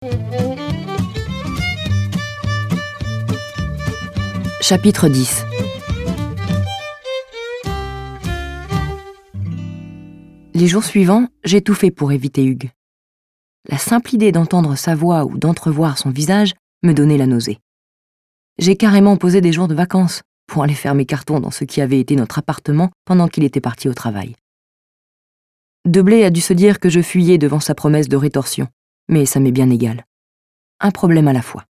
Chapitre 10. Les jours suivants, j'ai tout fait pour éviter Hugues. La simple idée d'entendre sa voix ou d'entrevoir son visage me donnait la nausée. J'ai carrément posé des jours de vacances pour aller faire mes cartons dans ce qui avait été notre appartement pendant qu'il était parti au travail. Deblé a dû se dire que je fuyais devant sa promesse de rétorsion, mais ça m'est bien égal. Un problème à la fois.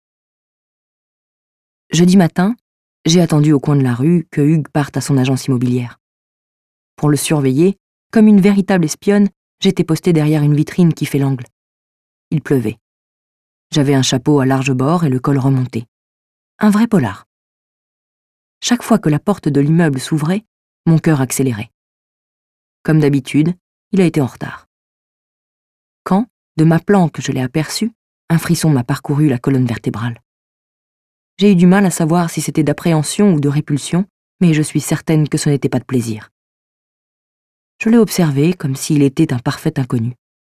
Jeudi matin, j'ai attendu au coin de la rue que Hugues parte à son agence immobilière. Pour le surveiller, comme une véritable espionne, j'étais postée derrière une vitrine qui fait l'angle. Il pleuvait. J'avais un chapeau à large bord et le col remonté. Un vrai polar. Chaque fois que la porte de l'immeuble s'ouvrait, mon cœur accélérait. Comme d'habitude, il a été en retard. Quand, de ma planque, je l'ai aperçu, un frisson m'a parcouru la colonne vertébrale. J'ai eu du mal à savoir si c'était d'appréhension ou de répulsion, mais je suis certaine que ce n'était pas de plaisir. Je l'ai observé comme s'il était un parfait inconnu.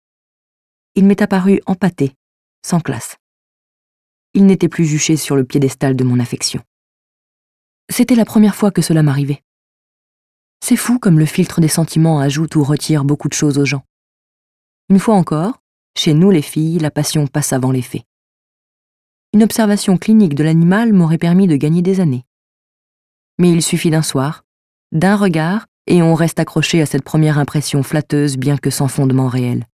Il m'est apparu empâté, sans classe. Il n'était plus juché sur le piédestal de mon affection. C'était la première fois que cela m'arrivait. C'est fou comme le filtre des sentiments ajoute ou retire beaucoup de choses aux gens. Une fois encore, chez nous les filles, la passion passe avant les faits. Une observation clinique de l'animal m'aurait permis de gagner des années. Mais il suffit d'un soir, d'un regard, et on reste accroché à cette première impression flatteuse bien que sans fondement réel.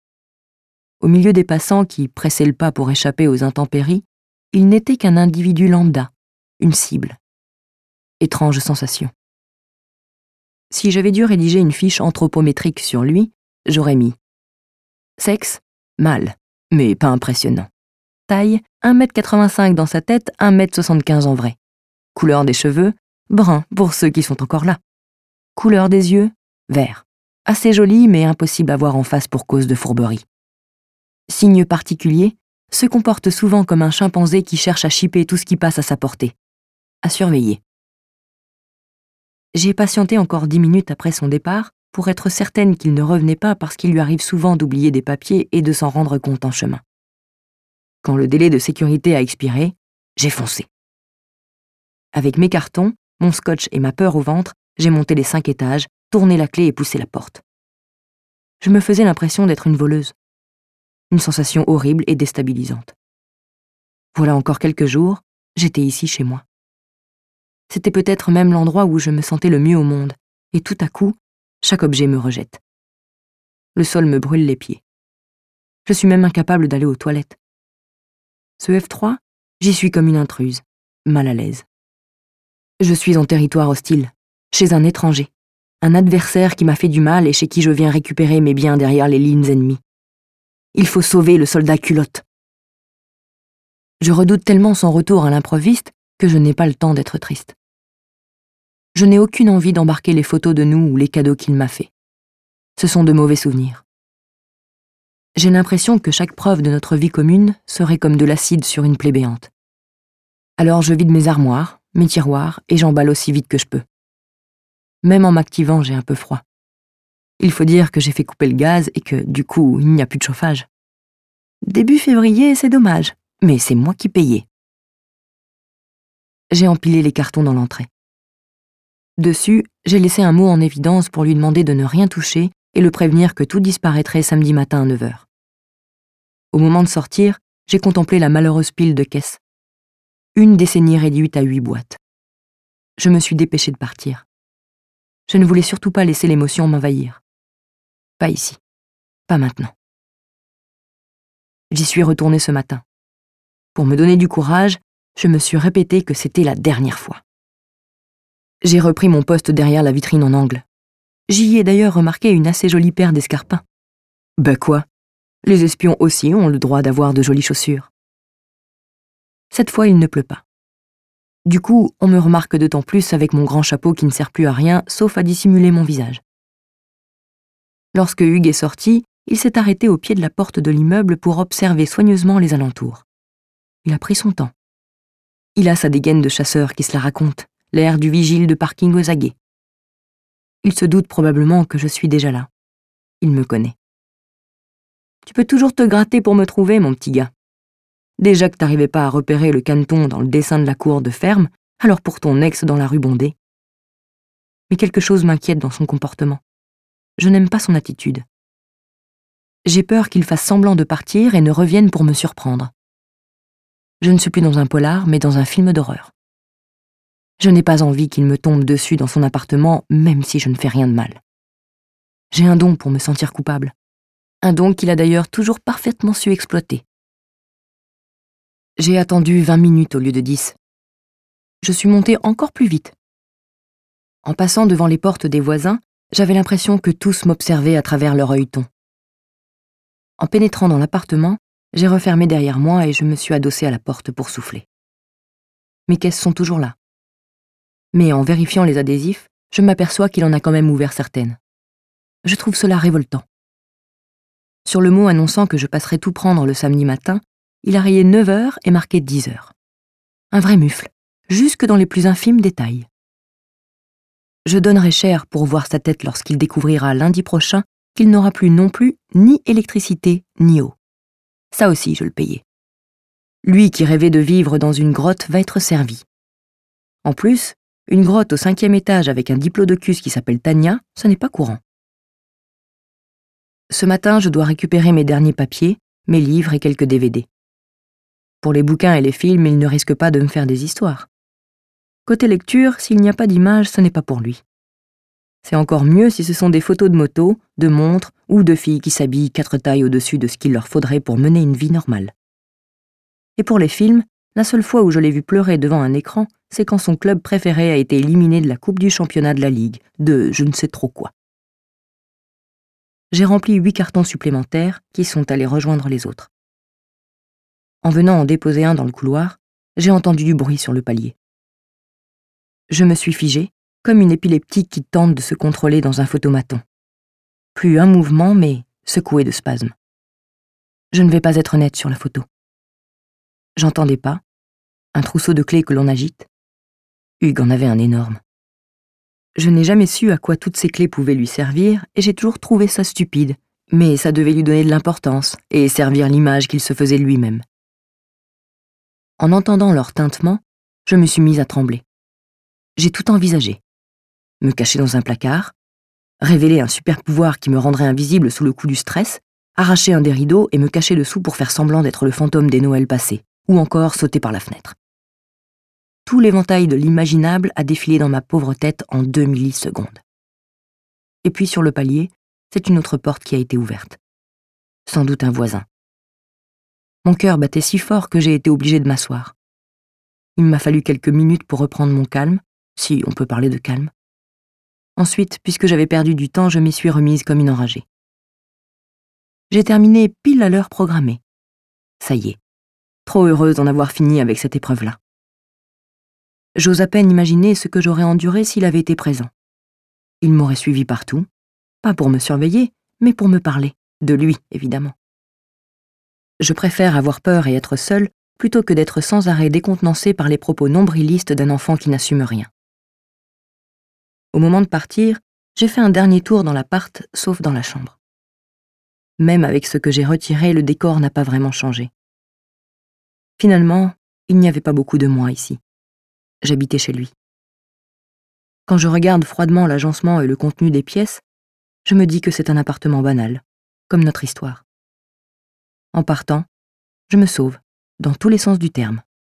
Au milieu des passants qui pressaient le pas pour échapper aux intempéries, il n'était qu'un individu lambda, une cible. Étrange sensation. Si j'avais dû rédiger une fiche anthropométrique sur lui, j'aurais mis sexe, mâle, mais pas impressionnant. Taille, 1,85 m dans sa tête, 1,75 m en vrai. Couleur des cheveux, brun pour ceux qui sont encore là. Couleur des yeux, vert. Assez joli mais impossible à voir en face pour cause de fourberie. Signe particulier, se comporte souvent comme un chimpanzé qui cherche à chipper tout ce qui passe à sa portée. À surveiller. J'ai patienté encore 10 minutes après son départ pour être certaine qu'il ne revenait pas parce qu'il lui arrive souvent d'oublier des papiers et de s'en rendre compte en chemin. Quand le délai de sécurité a expiré, j'ai foncé. Avec mes cartons, mon scotch et ma peur au ventre, j'ai monté les 5 étages, tourné la clé et poussé la porte. Je me faisais l'impression d'être une voleuse. Une sensation horrible et déstabilisante. Voilà encore quelques jours, j'étais ici chez moi. C'était peut-être même l'endroit où je me sentais le mieux au monde, et tout à coup, chaque objet me rejette. Le sol me brûle les pieds. Je suis même incapable d'aller aux toilettes. Ce F3, j'y suis comme une intruse, mal à l'aise. Je suis en territoire hostile, chez un étranger, un adversaire qui m'a fait du mal et chez qui je viens récupérer mes biens derrière les lignes ennemies. Il faut sauver le soldat culotte. Je redoute tellement son retour à l'improviste que je n'ai pas le temps d'être triste. Je n'ai aucune envie d'embarquer les photos de nous ou les cadeaux qu'il m'a faits. Ce sont de mauvais souvenirs. J'ai l'impression que chaque preuve de notre vie commune serait comme de l'acide sur une plaie béante. Alors je vide mes armoires, mes tiroirs, et j'emballe aussi vite que je peux. Même en m'activant, j'ai un peu froid. Il faut dire que j'ai fait couper le gaz et que, du coup, il n'y a plus de chauffage. Début février, c'est dommage, mais c'est moi qui payais. J'ai empilé les cartons dans l'entrée. Dessus, j'ai laissé un mot en évidence pour lui demander de ne rien toucher et le prévenir que tout disparaîtrait samedi matin à 9 h. Au moment de sortir, j'ai contemplé la malheureuse pile de caisses. Une décennie réduite à 8 boîtes. Je me suis dépêchée de partir. Je ne voulais surtout pas laisser l'émotion m'envahir. Pas ici. Pas maintenant. J'y suis retournée ce matin. Pour me donner du courage, je me suis répété que c'était la dernière fois. J'ai repris mon poste derrière la vitrine en angle. J'y ai d'ailleurs remarqué une assez jolie paire d'escarpins. Ben quoi? Les espions aussi ont le droit d'avoir de jolies chaussures. Cette fois, il ne pleut pas. Du coup, on me remarque d'autant plus avec mon grand chapeau qui ne sert plus à rien, sauf à dissimuler mon visage. Lorsque Hugues est sorti, il s'est arrêté au pied de la porte de l'immeuble pour observer soigneusement les alentours. Il a pris son temps. Il a sa dégaine de chasseur qui se la raconte, l'air du vigile de parking aux aguets. Il se doute probablement que je suis déjà là. Il me connaît. Tu peux toujours te gratter pour me trouver, mon petit gars. Déjà que t'arrivais pas à repérer le caneton dans le dessin de la cour de ferme, alors pour ton ex dans la rue Bondé. Mais quelque chose m'inquiète dans son comportement. Je n'aime pas son attitude. J'ai peur qu'il fasse semblant de partir et ne revienne pour me surprendre. Je ne suis plus dans un polar, mais dans un film d'horreur. Je n'ai pas envie qu'il me tombe dessus dans son appartement, même si je ne fais rien de mal. J'ai un don pour me sentir coupable. Un don qu'il a d'ailleurs toujours parfaitement su exploiter. J'ai attendu 20 minutes au lieu de 10. Je suis montée encore plus vite. En passant devant les portes des voisins, j'avais l'impression que tous m'observaient à travers leur œilleton. En pénétrant dans l'appartement, j'ai refermé derrière moi et je me suis adossée à la porte pour souffler. Mes caisses sont toujours là. Mais en vérifiant les adhésifs, je m'aperçois qu'il en a quand même ouvert certaines. Je trouve cela révoltant. Sur le mot annonçant que je passerais tout prendre le samedi matin, il a rayé 9 heures et marqué 10 heures. Un vrai mufle, jusque dans les plus infimes détails. Je donnerai cher pour voir sa tête lorsqu'il découvrira lundi prochain qu'il n'aura plus non plus ni électricité ni eau. Ça aussi, je le payais. Lui qui rêvait de vivre dans une grotte va être servi. En plus, une grotte au 5e étage avec un diplodocus qui s'appelle Tania, ce n'est pas courant. Ce matin, je dois récupérer mes derniers papiers, mes livres et quelques DVD. Pour les bouquins et les films, il ne risque pas de me faire des histoires. Côté lecture, s'il n'y a pas d'image, ce n'est pas pour lui. C'est encore mieux si ce sont des photos de motos, de montres ou de filles qui s'habillent 4 tailles au-dessus de ce qu'il leur faudrait pour mener une vie normale. Et pour les films, la seule fois où je l'ai vu pleurer devant un écran, c'est quand son club préféré a été éliminé de la Coupe du championnat de la Ligue, de je ne sais trop quoi. J'ai rempli 8 cartons supplémentaires qui sont allés rejoindre les autres. En venant en déposer un dans le couloir, j'ai entendu du bruit sur le palier. Je me suis figée, comme une épileptique qui tente de se contrôler dans un photomaton. Plus un mouvement, mais secoué de spasmes. Je ne vais pas être nette sur la photo. J'entends des pas, un trousseau de clés que l'on agite. Hugues en avait un énorme. Je n'ai jamais su à quoi toutes ces clés pouvaient lui servir et j'ai toujours trouvé ça stupide, mais ça devait lui donner de l'importance et servir l'image qu'il se faisait lui-même. En entendant leur tintement, je me suis mise à trembler. J'ai tout envisagé. Me cacher dans un placard, révéler un super pouvoir qui me rendrait invisible sous le coup du stress, arracher un des rideaux et me cacher dessous pour faire semblant d'être le fantôme des Noëls passés, ou encore sauter par la fenêtre. Tout l'éventail de l'imaginable a défilé dans ma pauvre tête en 2 millisecondes. Et puis sur le palier, c'est une autre porte qui a été ouverte. Sans doute un voisin. Mon cœur battait si fort que j'ai été obligée de m'asseoir. Il m'a fallu quelques minutes pour reprendre mon calme, si on peut parler de calme. Ensuite, puisque j'avais perdu du temps, je m'y suis remise comme une enragée. J'ai terminé pile à l'heure programmée. Ça y est, trop heureuse d'en avoir fini avec cette épreuve-là. J'ose à peine imaginer ce que j'aurais enduré s'il avait été présent. Il m'aurait suivi partout, pas pour me surveiller, mais pour me parler, de lui, évidemment. Je préfère avoir peur et être seule plutôt que d'être sans arrêt décontenancée par les propos nombrilistes d'un enfant qui n'assume rien. Au moment de partir, j'ai fait un dernier tour dans l'appart, sauf dans la chambre. Même avec ce que j'ai retiré, le décor n'a pas vraiment changé. Finalement, il n'y avait pas beaucoup de moi ici. J'habitais chez lui. Quand je regarde froidement l'agencement et le contenu des pièces, je me dis que c'est un appartement banal, comme notre histoire. En partant, je me sauve, dans tous les sens du terme.